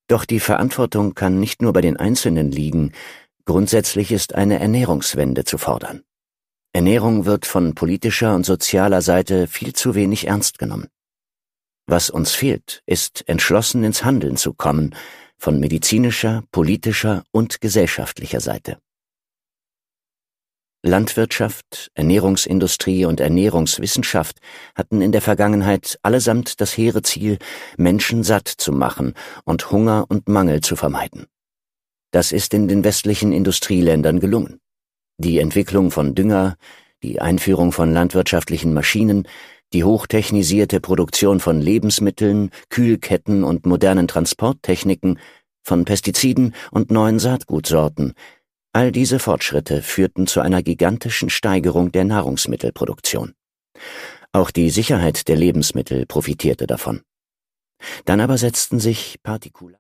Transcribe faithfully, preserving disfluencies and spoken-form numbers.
Doch die Verantwortung kann nicht nur bei den Einzelnen liegen, grundsätzlich ist eine Ernährungswende zu fordern. Ernährung wird von politischer und sozialer Seite viel zu wenig ernst genommen. Was uns fehlt, ist entschlossen ins Handeln zu kommen, von medizinischer, politischer und gesellschaftlicher Seite. Landwirtschaft, Ernährungsindustrie und Ernährungswissenschaft hatten in der Vergangenheit allesamt das hehre Ziel, Menschen satt zu machen und Hunger und Mangel zu vermeiden. Das ist in den westlichen Industrieländern gelungen. Die Entwicklung von Dünger, die Einführung von landwirtschaftlichen Maschinen, die hochtechnisierte Produktion von Lebensmitteln, Kühlketten und modernen Transporttechniken, von Pestiziden und neuen Saatgutsorten, all diese Fortschritte führten zu einer gigantischen Steigerung der Nahrungsmittelproduktion. Auch die Sicherheit der Lebensmittel profitierte davon. Dann aber setzten sich Partikula